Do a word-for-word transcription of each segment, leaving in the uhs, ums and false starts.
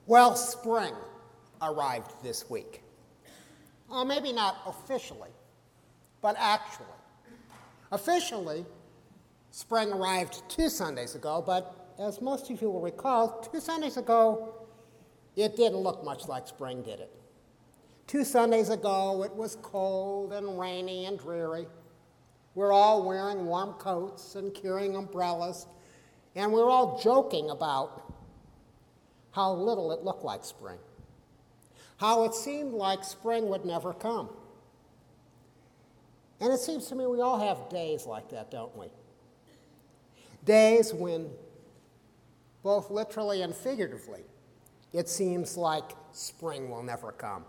Well, spring arrived this week. Well, maybe not officially, but actually. Officially, spring arrived two Sundays ago, but as most of you will recall, two Sundays ago, it didn't look much like spring, did it? Two Sundays ago, it was cold and rainy and dreary. We're all wearing warm coats and carrying umbrellas, and we're all joking about how little it looked like spring, how it seemed like spring would never come. And it seems to me we all have days like that, don't we? Days when, both literally and figuratively, it seems like spring will never come.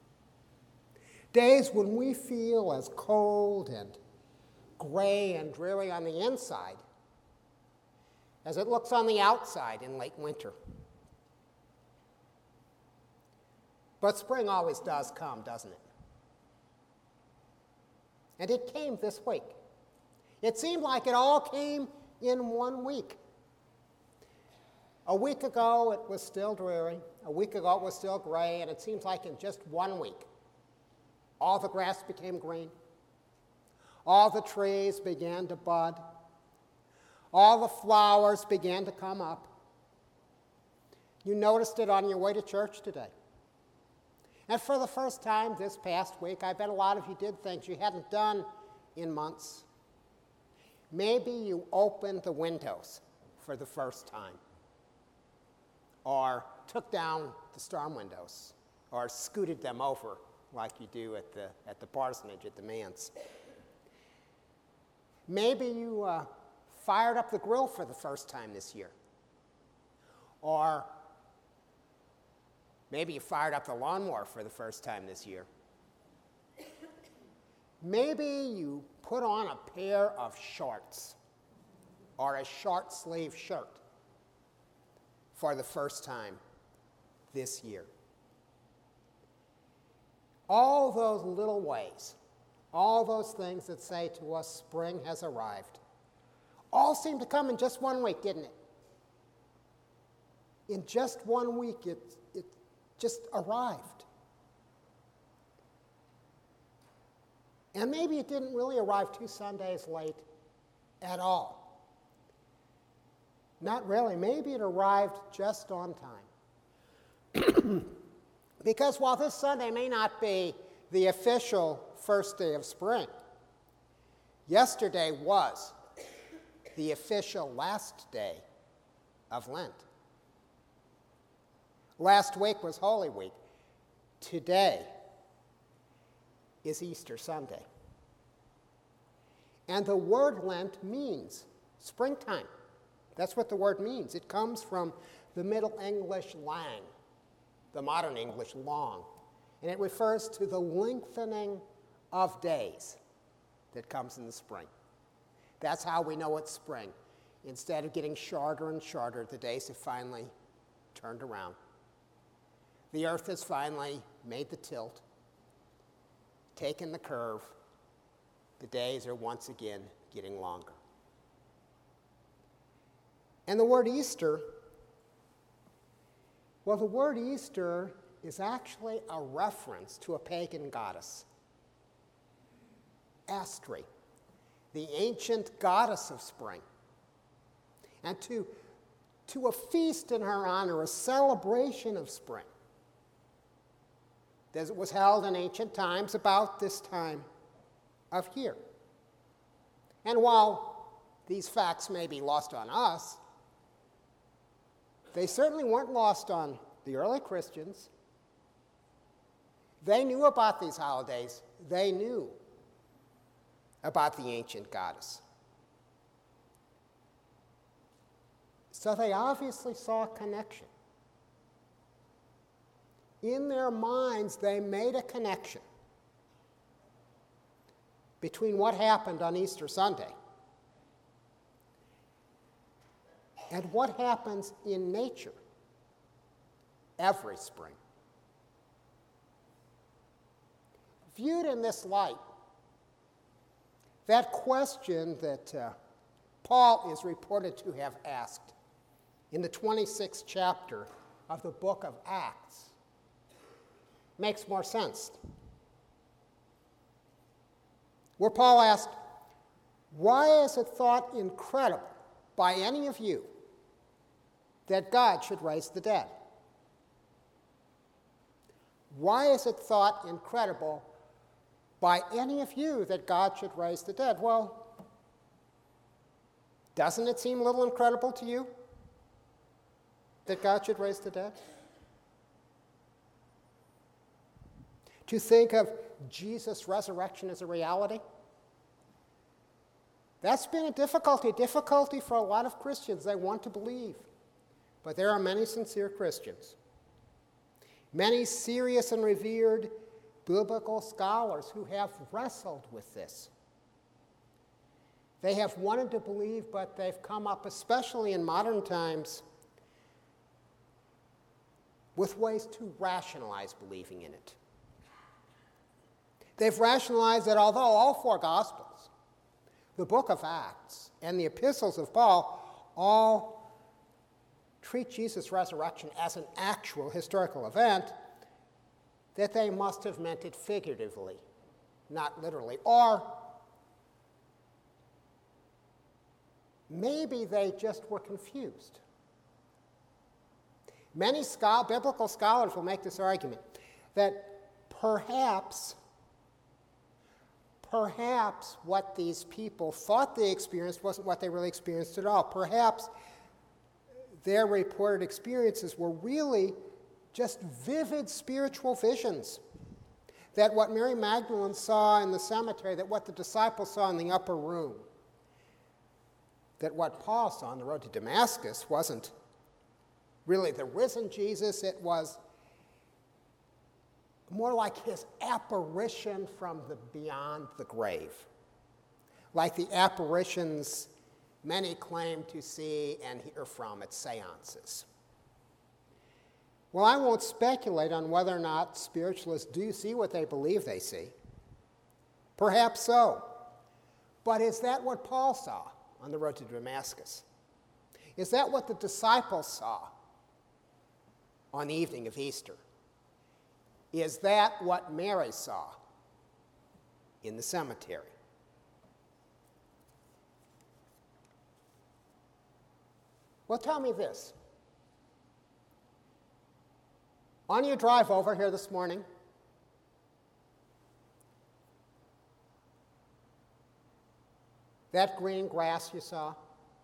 Days when we feel as cold and gray and dreary on the inside as it looks on the outside in late winter. But spring always does come, doesn't it? And it came this week. It seemed like it all came in one week. A week ago, it was still dreary. A week ago, it was still gray. And it seems like in just one week, all the grass became green. All the trees began to bud. All the flowers began to come up. You noticed it on your way to church today. And for the first time this past week, I bet a lot of you did things you hadn't done in months. Maybe you opened the windows for the first time, or took down the storm windows, or scooted them over like you do at the, at the parsonage at the manse. Maybe you uh, fired up the grill for the first time this year, or maybe you fired up the lawnmower for the first time this year. Maybe you put on a pair of shorts or a short sleeve shirt for the first time this year. All those little ways, all those things that say to us spring has arrived, all seemed to come in just one week, didn't it? In just one week, it, it just arrived. And maybe it didn't really arrive two Sundays late at all. Not really. Maybe it arrived just on time. Because while this Sunday may not be the official first day of spring, yesterday was the official last day of Lent. Last week was Holy Week. Today is Easter Sunday. And the word Lent means springtime. That's what the word means. It comes from the Middle English lang, the modern English long. And it refers to the lengthening of days that comes in the spring. That's how we know it's spring. Instead of getting shorter and shorter, the days have finally turned around. The earth has finally made the tilt, taken the curve. The days are once again getting longer. And the word Easter, well, the word Easter is actually a reference to a pagan goddess, Astri, the ancient goddess of spring, and to, to a feast in her honor, a celebration of spring that was held in ancient times about this time of year. And while these facts may be lost on us, they certainly weren't lost on the early Christians. They knew about these holidays. They knew about the ancient goddess. So they obviously saw a connection. In their minds, they made a connection between what happened on Easter Sunday and what happens in nature every spring. Viewed in this light, that question that uh, Paul is reported to have asked in the twenty-sixth chapter of the book of Acts makes more sense. Where Paul asked, "Why is it thought incredible by any of you that God should raise the dead?" Why is it thought incredible by any of you that God should raise the dead? Well, doesn't it seem a little incredible to you that God should raise the dead? To think of Jesus' resurrection as a reality? That's been a difficulty, difficulty for a lot of Christians. They want to believe. But there are many sincere Christians, many serious and revered biblical scholars who have wrestled with this. They have wanted to believe, but they've come up, especially in modern times, with ways to rationalize believing in it. They've rationalized that although all four Gospels, the book of Acts, and the epistles of Paul all treat Jesus' resurrection as an actual historical event, that they must have meant it figuratively, not literally. Or maybe they just were confused. Many schol- biblical scholars will make this argument that perhaps, perhaps what these people thought they experienced wasn't what they really experienced at all. Perhaps their reported experiences were really just vivid spiritual visions. That what Mary Magdalene saw in the cemetery, that what the disciples saw in the upper room, that what Paul saw on the road to Damascus wasn't really the risen Jesus, it was more like his apparition from the beyond the grave, like the apparitions many claim to see and hear from at seances. Well, I won't speculate on whether or not spiritualists do see what they believe they see. Perhaps so. But is that what Paul saw on the road to Damascus? Is that what the disciples saw on the evening of Easter? Is that what Mary saw in the cemetery? Well, tell me this. On your drive over here this morning, that green grass you saw,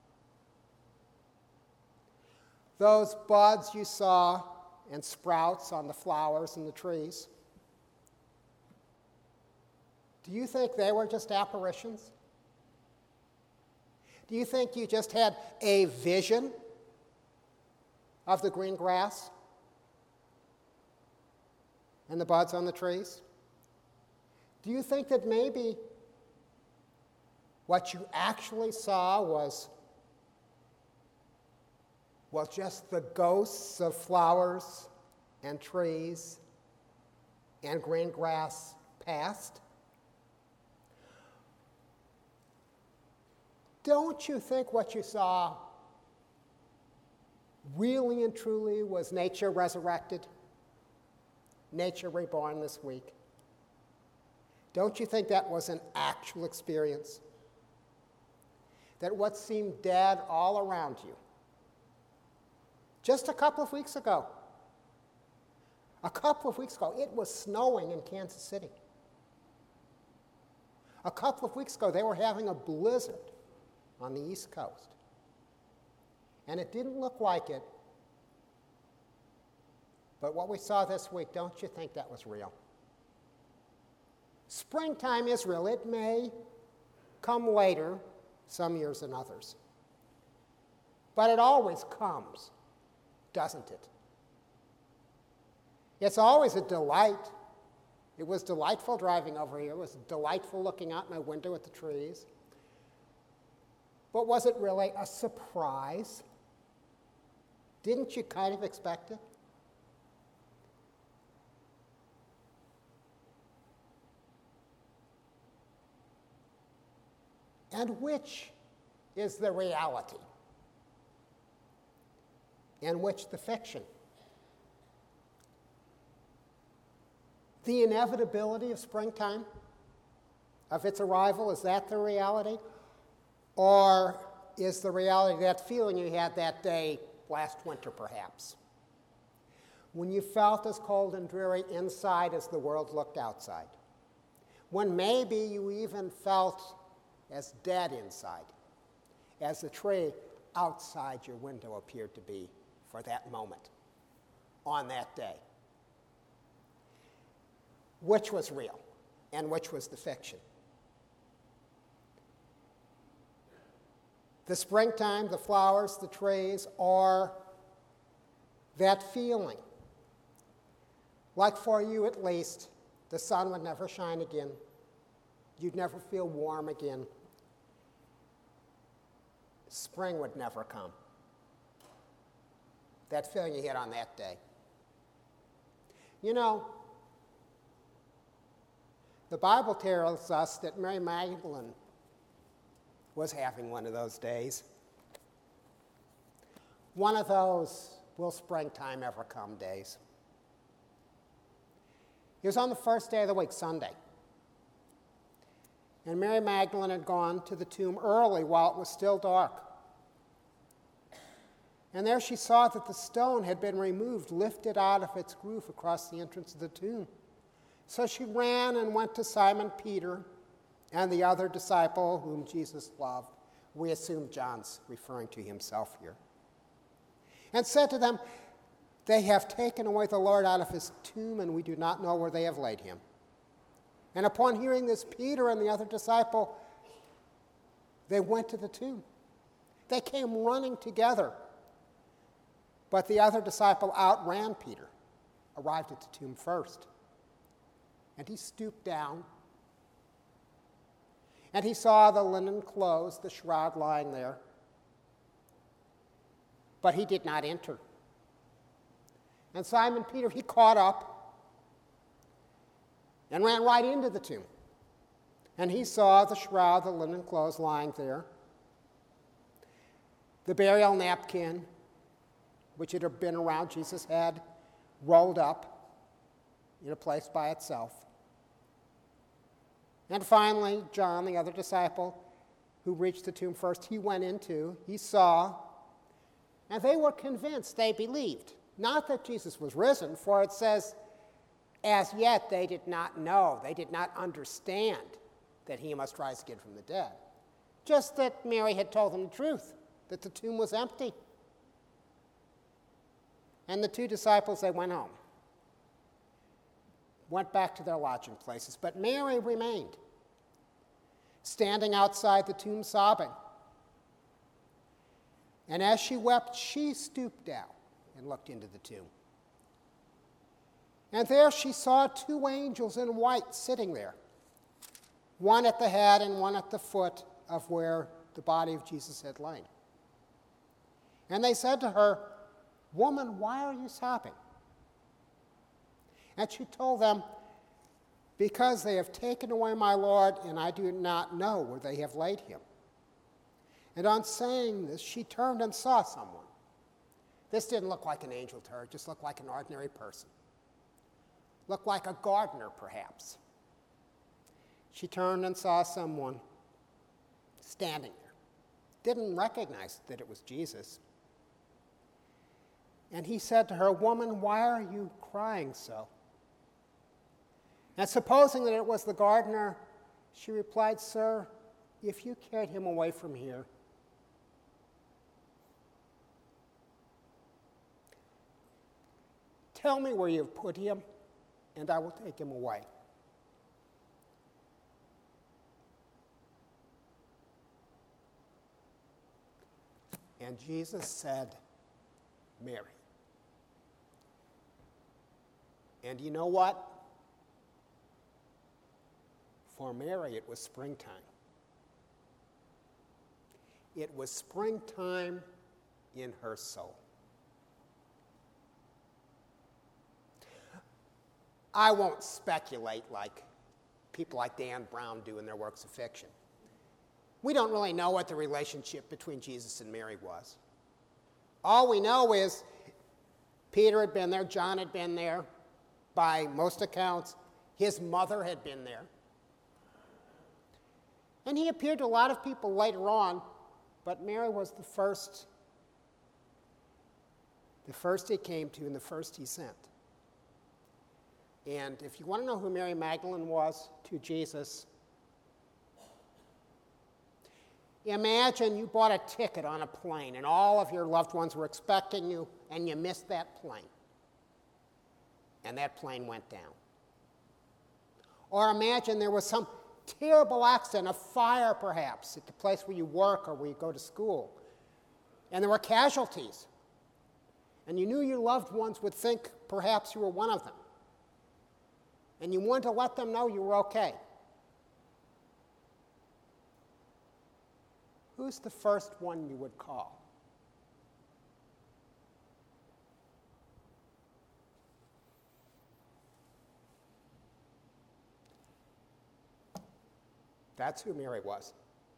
those buds you saw and sprouts on the flowers and the trees, do you think they were just apparitions? Do you think you just had a vision of the green grass and the buds on the trees? Do you think that maybe what you actually saw was, was just the ghosts of flowers and trees and green grass past? Don't you think what you saw really and truly was nature resurrected? Nature reborn this week? Don't you think that was an actual experience? That what seemed dead all around you, just a couple of weeks ago, a couple of weeks ago, it was snowing in Kansas City. A couple of weeks ago, they were having a blizzard on the East Coast. And it didn't look like it. But what we saw this week, don't you think that was real? Springtime is real. It may come later some years than others. But it always comes, doesn't it? It's always a delight. It was delightful driving over here. It was delightful looking out my window at the trees. But was it really a surprise? Didn't you kind of expect it? And which is the reality? And which the fiction? The inevitability of springtime, of its arrival, is that the reality? Or is the reality that feeling you had that day last winter, perhaps, when you felt as cold and dreary inside as the world looked outside? When maybe you even felt as dead inside as the tree outside your window appeared to be for that moment on that day. Which was real and which was the fiction? The springtime, the flowers, the trees are that feeling. Like for you at least, the sun would never shine again. You'd never feel warm again. Spring would never come. That feeling you had on that day. You know, the Bible tells us that Mary Magdalene was having one of those days. One of those will springtime ever come days. It was on the first day of the week, Sunday. And Mary Magdalene had gone to the tomb early while it was still dark. And there she saw that the stone had been removed, lifted out of its groove across the entrance of the tomb. So she ran and went to Simon Peter and the other disciple whom Jesus loved. We assume John's referring to himself here. And said to them, "They have taken away the Lord out of his tomb, and we do not know where they have laid him." And upon hearing this, Peter and the other disciple, they went to the tomb. They came running together. But the other disciple outran Peter, arrived at the tomb first. And he stooped down, and he saw the linen clothes, the shroud lying there. But he did not enter. And Simon Peter, he caught up and ran right into the tomb. And he saw the shroud, the linen clothes lying there, the burial napkin, which had been around Jesus' head, rolled up in a place by itself. And finally, John, the other disciple, who reached the tomb first, he went into, he saw, and they were convinced, they believed. Not that Jesus was risen, for it says, as yet they did not know, they did not understand that he must rise again from the dead. Just that Mary had told them the truth, that the tomb was empty. And the two disciples, they went home, went back to their lodging places. But Mary remained, standing outside the tomb sobbing. And as she wept, she stooped down and looked into the tomb. And there she saw two angels in white sitting there, one at the head and one at the foot of where the body of Jesus had lain. And they said to her, "Woman, why are you sobbing?" And she told them, "Because they have taken away my Lord, and I do not know where they have laid him." And on saying this, she turned and saw someone. This didn't look like an angel to her, it just looked like an ordinary person. Looked like a gardener, perhaps. She turned and saw someone standing there. Didn't recognize that it was Jesus. And he said to her, "Woman, why are you crying so?" And supposing that it was the gardener, she replied, "Sir, if you carried him away from here, tell me where you've put him, and I will take him away." And Jesus said, "Mary." And you know what? For Mary, it was springtime. It was springtime in her soul. I won't speculate like people like Dan Brown do in their works of fiction. We don't really know what the relationship between Jesus and Mary was. All we know is Peter had been there, John had been there. By most accounts, His mother had been there. And he appeared to a lot of people later on, but Mary was the first, the first he came to and the first he sent. And if you want to know who Mary Magdalene was to Jesus, imagine you bought a ticket on a plane and all of your loved ones were expecting you and you missed that plane. And that plane went down. Or imagine there was some terrible accident, a fire perhaps, at the place where you work or where you go to school. And there were casualties. And you knew your loved ones would think perhaps you were one of them. And you wanted to let them know you were okay. Who's the first one you would call? That's who Mary was.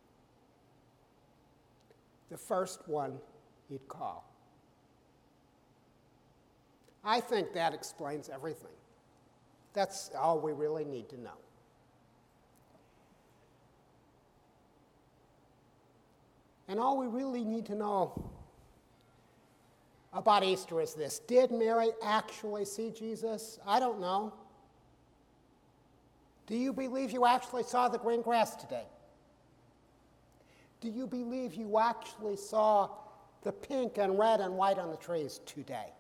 The first one he'd call. I think that explains everything. That's all we really need to know. And all we really need to know about Easter is this. Did Mary actually see Jesus? I don't know. Do you believe you actually saw the green grass today? Do you believe you actually saw the pink and red and white on the trees today?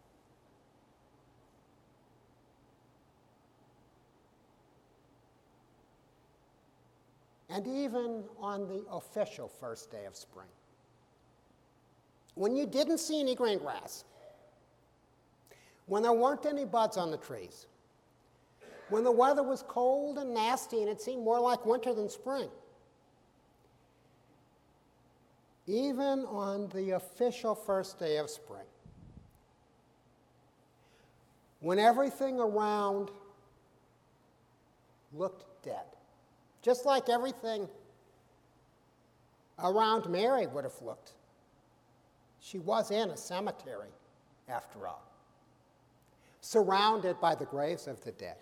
And even on the official first day of spring, when you didn't see any green grass, when there weren't any buds on the trees, when the weather was cold and nasty and it seemed more like winter than spring, even on the official first day of spring, when everything around looked dead, just like everything around Mary would have looked. She was in a cemetery, after all, surrounded by the graves of the dead.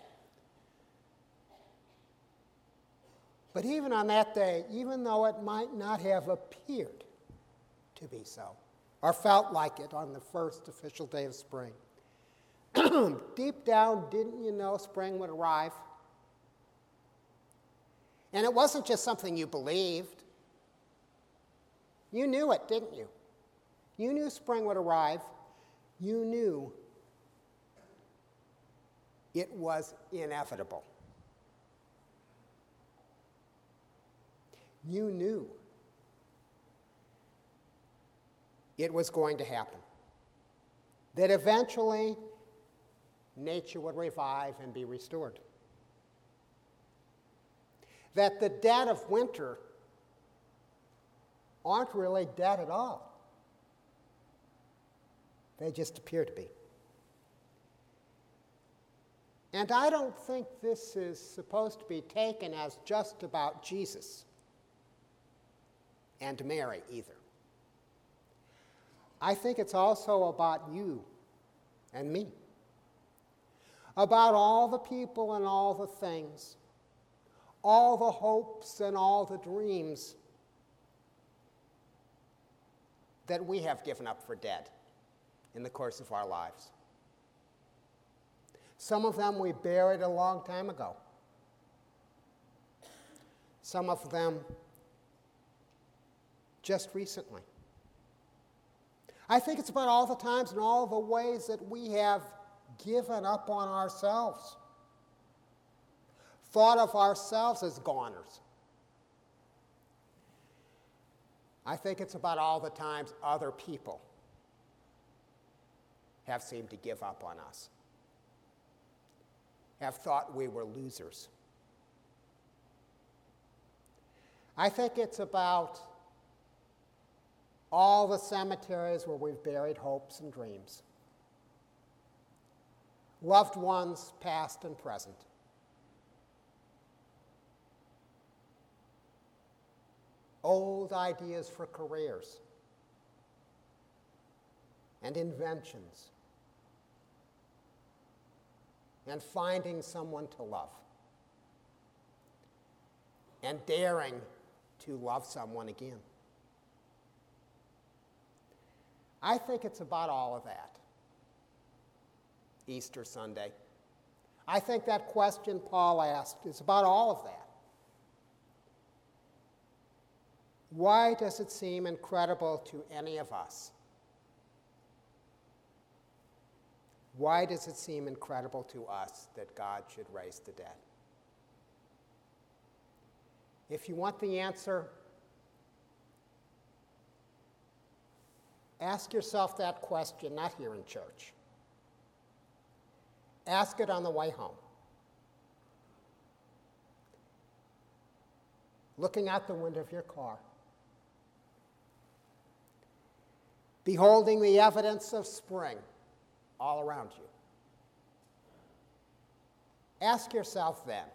But even on that day, even though it might not have appeared to be so, or felt like it on the first official day of spring, deep down, didn't you know spring would arrive? And it wasn't just something you believed. You knew it, didn't you? You knew spring would arrive. You knew it was inevitable. You knew it was going to happen. That eventually nature would revive and be restored. That the dead of winter aren't really dead at all. They just appear to be. And I don't think this is supposed to be taken as just about Jesus and Mary either. I think it's also about you and me, about all the people and all the things, all the hopes and all the dreams that we have given up for dead in the course of our lives. Some of them we buried a long time ago. Some of them just recently. I think it's about all the times and all the ways that we have given up on ourselves, thought of ourselves as goners. I think it's about all the times other people have seemed to give up on us, have thought we were losers. I think it's about all the cemeteries where we've buried hopes and dreams, loved ones past and present. Old ideas for careers and inventions and finding someone to love and daring to love someone again. I think it's about all of that, Easter Sunday. I think that question Paul asked is about all of that. Why does it seem incredible to any of us? Why does it seem incredible to us that God should raise the dead? If you want the answer, ask yourself that question, not here in church. Ask it on the way home. Looking out the window of your car. Beholding the evidence of spring all around you. Ask yourself then,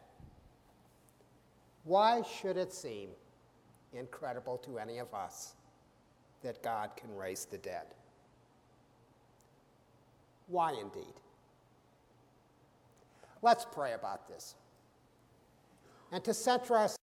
why should it seem incredible to any of us that God can raise the dead? Why indeed? Let's pray about this. And to center us